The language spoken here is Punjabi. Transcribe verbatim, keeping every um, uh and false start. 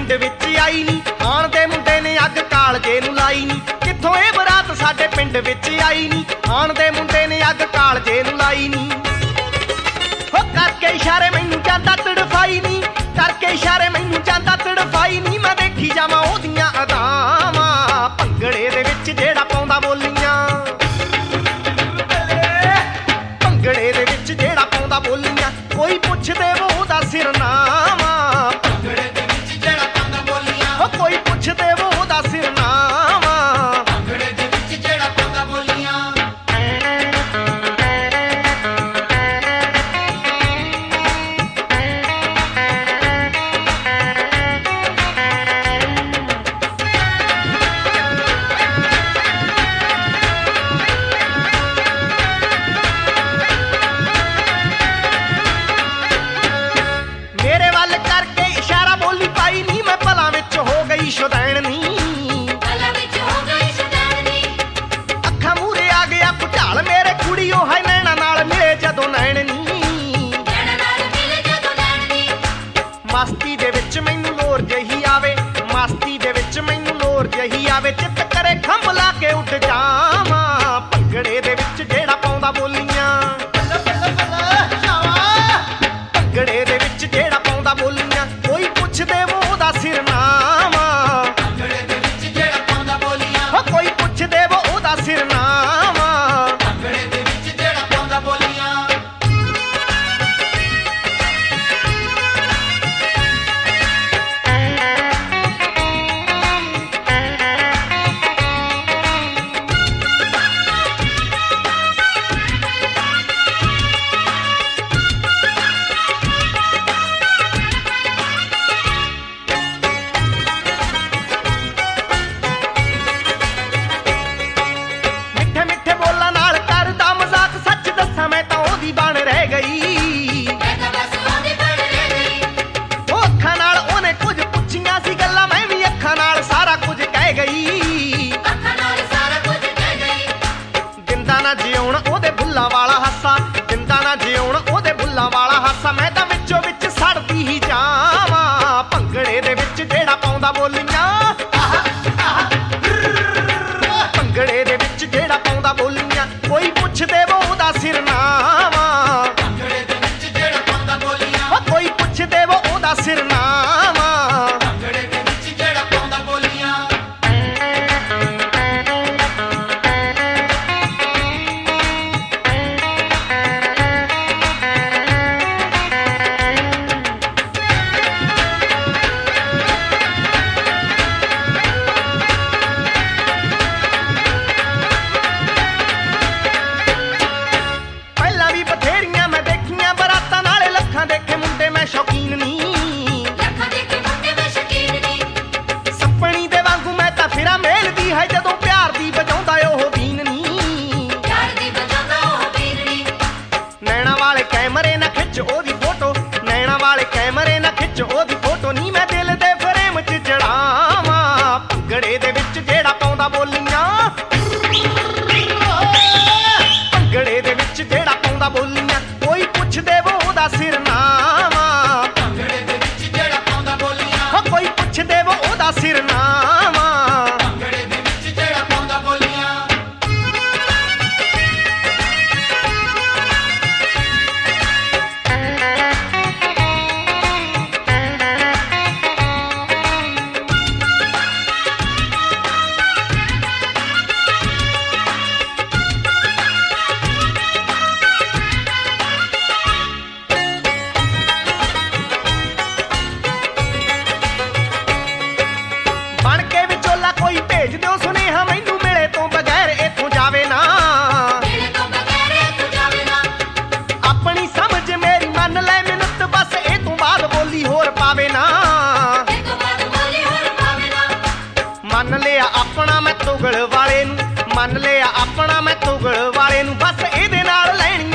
ਪਿੰਡ ਵਿੱਚ ਆਈ ਨੀ, ਆਣ ਦੇ ਮੁੰਡੇ ਨੇ ਅੱਗ ਕਾਲਜੇ ਨੂੰ ਲਾਈ ਨੀ। ਕਿੱਥੋਂ ਇਹ ਬਰਾਤ ਸਾਡੇ ਪਿੰਡ ਵਿੱਚ ਆਈ ਨੀ, ਆਣ ਦੇ ਮੁੰਡੇ ਨੇ ਅੱਗ ਕਾਲਜੇ ਨੂੰ ਲਾਈ ਨੀ। ਹੋ ਕਰਕੇ ਇਸ਼ਾਰੇ ਮੈਨੂੰ ਜਾਂਦਾ ਤੜਫਾਈ ਨੀ, ਕਰਕੇ ਇਸ਼ਾਰੇ ਮੈਨੂੰ ਜਾਂਦਾ ਤੜਫਾਈ ਨੀ। ਮੈਂ ਦੇਖੀ ਜਾਵਾਂ ਉਹਦੀਆਂ ਅਦਾਵਾਂ, ਭੰਗੜੇ ਦੇ ਵਿੱਚ ਜਿਹੜਾ ਪਾਉਂਦਾ ਬੋਲੀਆਂ, ਭੰਗੜੇ ਦੇ ਵਿੱਚ ਜਿਹੜਾ ਪਾਉਂਦਾ ਬੋਲੀਆਂ। ਕੋਈ ਪੁੱਛਦੇ ਉਹ ਉਹਦਾ ਸਿਰਨਾਵਾ, ਭੰਗੜੇ ਦੇ ਵਿੱਚ ਜਿਹੜਾ ਪਾਉਂਦਾ ਬੋਲੀਆਂ। ਹੋ ਕੋਈ ਪੁੱਛਦੇ ਉਹ ਉਹਦਾ ਸਿਰਨਾਵਾ, ਭੰਗੜੇ ਦੇ ਵਿੱਚ ਜਿਹੜਾ ਪਾਉਂਦਾ ਬੋਲੀਆਂ। ਮੇਰੇ ਵੱਲ ਕਰਕੇ ਇਸ਼ਾਰਾ ਬੋਲੀ ਪਾਈ ਨੀ, ਮੈਂ ਭਲਾਂ ਵਿੱਚ ਹੋ ਗਈ ਸ਼ੁਦੈਣ ਨੀ, ਭਲਾਂ ਵਿੱਚ ਹੋ ਗਈ ਸ਼ੁਦੈਣ ਨੀ। ਅੱਖਾਂ ਮੂਹਰੇ ਆ ਗਿਆ ਭੁਚਾਲ ਮੇਰੇ, ਕੁੜੀ ਉਹ ਹੈ ਨੈਣਾ ਨਾਲ ਮਿਲੇ ਜਦੋਂ ਨੈਣ ਨੀ, ਨੈਣਾ ਨਾਲ ਮਿਲੇ ਜਦੋਂ ਨੈਣ ਨੀ। ਮਸਤੀ ਦੇ ਵਿੱਚ ਮੈਨੂੰ ਲੋਰ ਜਹੀ ਆਵੇ, ਮਸਤੀ ਦੇ ਵਿੱਚ ਮੈਨੂੰ ਲੋਰ ਜਹੀ ਆਵੇ। ਚਿੱਤ ਕਰੇ ਖੰਭ ਲਾ ਕੇ ਉੱਡ ਜਾਵਾਂ, ਭੰਗੜੇ ਦੇ ਵਿੱਚ ਜਿਹੜਾ ਪਾਉਂਦਾ ਬੋਲੀਆਂ, ਭੰਗੜੇ ਦੇ ਵਿੱਚ ਜਿਹੜਾ ਪਾਉਂਦਾ ਬੋਲੀਆਂ। ਕੋਈ ਪੁੱਛਦੇ ਉਹ ਉਹਦਾ ਸਿਰਨਾਵਾ, ਭੰਗੜੇ ਦੇ ਵਿੱਚ ਜਿਹੜਾ ਪਾਉਂਦਾ ਬੋਲੀਆਂ। ਹੋ ਕੋਈ ਪੁੱਛਦੇ ਉਹ ਉਹਦਾ ਸਿਰਨਾਵਾ, ਭੰਗੜੇ ਦੇ ਵਿੱਚ ਜਿਹੜਾ ਪਾਉਂਦਾ ਬੋਲੀਆਂ। ਮਿੱਠੇ ਮਿੱਠੇ ਬੋਲਾਂ ਨਾਲ ਕਰਦਾ ਮਜ਼ਾਕ, ਸੱਚ ਦੱਸਾਂ ਮੈਂ ਤਾਂ ਉਹਦੀ ਬਣ ਰਹਿ ਗਈ। ਮੈਂ ਤਾਂ ਬਸ ਉਹਦੀ ਬਣ ਰਹਿ ਗਈ। ਉਹ ਅੱਖਾਂ ਨਾਲ ਉਹਨੇ ਕੁਝ ਪੁੱਛੀਆਂ ਸੀ ਗੱਲਾਂ, ਮੈਂ ਵੀ ਅੱਖਾਂ ਨਾਲ ਸਾਰਾ ਕੁਝ ਕਹਿ ਗਈ। ਅੱਖਾਂ ਨਾਲ ਸਾਰਾ ਕੁਝ ਕਹਿ ਗਈ। ਦਿੰਦਾ ਨਾ ਜਿਉਣ ਉਹਦੇ ਬੁੱਲਾਂ ਵਾਲਾ ਹਾਸਾ, ਦਿੰਦਾ ਨਾ ਜਿਉਣ ਉਹਦੇ ਬੁੱਲਾਂ ਵਾਲਾ ਹਾਸਾ। ਮੈਂ ਤਾਂ ਵਿੱਚੋਂ ਵਿੱਚ ਸੜਦੀ ਹੀ ਜਾਵਾਂ, ਭੰਗੜੇ ਦੇ ਵਿੱਚ ਜਿਹੜਾ ਪਾਉਂਦਾ ਬੋਲੀਆਂ। ਭੰਗੜੇ ਦੇ ਵਿੱਚ ਜਿਹੜਾ ਪਾਉਂਦਾ ਬੋਲੀਆਂ। ਕੋਈ ਪੁੱਛਦੇ ਉਹ ਉਹਦਾ ਸਿਰਨਾਵਾ, ਭੰਗੜੇ ਦੇ ਵਿੱਚ ਜਿਹੜਾ ਪਾਉਂਦਾ ਬੋਲੀਆਂ। ਹੋ ਕੋਈ ਪੁੱਛਦੇ ਉਹ ਉਹਦਾ ਸਿਰਨਾਵਾ, ਭੰਗੜੇ ਦੇ ਵਿੱਚ ਜਿਹੜਾ ਪਾਉਂਦਾ ਬੋਲੀਆਂ। ਪਹਿਲਾਂ ਵੀ ਬਥੇਰੀਆਂ ਮੈਂ ਦੇਖੀਆਂ ਬਰਾਤਾਂ, ਨਾਲੇ ਲੱਖਾਂ ਦੇਖੇ ਮੁੰਡੇ ਮੈਂ ਸ਼ੌਕੀਨ ਨੀ, ਲੱਖਾਂ ਦੇਖੇ ਮੁੰਡੇ ਮੈਂ ਸ਼ੌਕੀਨ ਨੀ। ਸੱਪਣੀ ਦੇ ਵਾਂਗੂ ਮੈਂ ਤਾਂ ਫਿਰਾਂ ਮੇਲਦੀ ਹੈ, ਜਦੋਂ ਪਿਆਰ ਦੀ ਵਜਾਉਂਦਾ ਉਹ ਬੀਨ ਨੀ। ਪਿਆਰ ਦੀ ਵਜਾਉਂਦਾ ਉਹ ਬੀਨ ਨੀ। ਨੈਣਾ ਵਾਲੇ ਕੈਮਰੇ ਨਾ ਖਿੱਚ ਉਹਦੀ ਫੋਟੋ, ਨੈਣਾ ਵਾਲੇ ਕੈਮਰੇ ਨਾ ਖਿੱਚ ਉਹਦੀ ਫੋਟੋ ਨੀ। ਮੈਂ ਦਿਲ ਦੇ ਫਰੇਮ 'ਚ ਜੜਾਵਾਂ, ਭੰਗੜੇ ਦੇ ਵਿੱਚ ਜਿਹੜਾ ਪਾਉਂਦਾ ਬੋਲੀਆਂ। ਭੰਗੜੇ ਦੇ ਵਿੱਚ ਜਿਹੜਾ ਪਾਉਂਦਾ ਬੋਲੀਆਂ। ਕੋਈ ਪੁੱਛਦੇ ਉਹ ਉਹਦਾ ਸਿਰਨਾਵਾ, ਭੰਗੜੇ ਦੇ ਵਿੱਚ ਜਿਹੜਾ ਪਾਉਂਦਾ ਬੋਲੀਆਂ। ਹੋ ਕੋਈ ਪੁੱਛਦੇ ਉਹ ਉਹਦਾ ਸਿਰਨਾਵਾ, ਭੰਗੜੇ ਦੇ ਵਿੱਚ ਜਿਹੜਾ ਪਾਉਂਦਾ ਬੋਲੀਆਂ। ਬਣ ਕੇ ਵਿਚੋਲਾ ਕੋਈ ਭੇਜ ਦਿਓ ਸੁਨੇਹਾ, ਮੈਨੂੰ ਮਿਲੇ ਤੋਂ ਬਗੈਰ ਇੱਥੋਂ ਜਾਵੇ ਨਾ। ਮੇਰੇ ਤੋਂ ਬਗੈਰ ਤੂੰ ਜਾਵੇ ਨਾ। ਆਪਣੀ ਸਮਝ ਮੇਰੀ ਮੰਨ ਲੈ ਮਿੰਨਤ, ਬਸ ਇਹ ਤੋਂ ਬਾਅਦ ਬੋਲੀ ਹੋਰ ਪਾਵੇ ਨਾ। ਇਹ ਤੋਂ ਬਾਅਦ ਬੋਲੀ ਹੋਰ ਪਾਵੇ ਨਾ। ਮੰਨ ਲਿਆ ਆਪਣਾ ਮੈਂ ਤੁਗਲ ਵਾਲੇ ਨੂੰ, ਮੰਨ ਲਿਆ ਆਪਣਾ ਮੈਂ ਤੁਗਲ ਵਾਲੇ ਨੂੰ। ਬਸ ਇਹਦੇ ਨਾਲ ਲੈਣੀ